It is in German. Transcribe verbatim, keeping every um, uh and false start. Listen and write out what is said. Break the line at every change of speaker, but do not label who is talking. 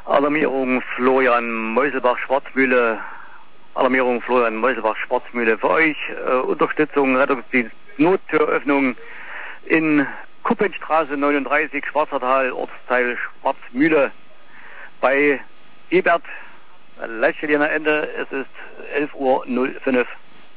Alarmierung Florian Meuselbach-Schwarzmühle. Alarmierung Florian Meuselbach-Schwarzmühle für euch. Äh, Unterstützung, Rettungsdienst, Nottüröffnung in Kuppenstraße neununddreißig, Schwarzertal, Ortsteil Schwarzmühle. Bei Ebert, Leitstelle am Ende, es ist elf Uhr null fünf.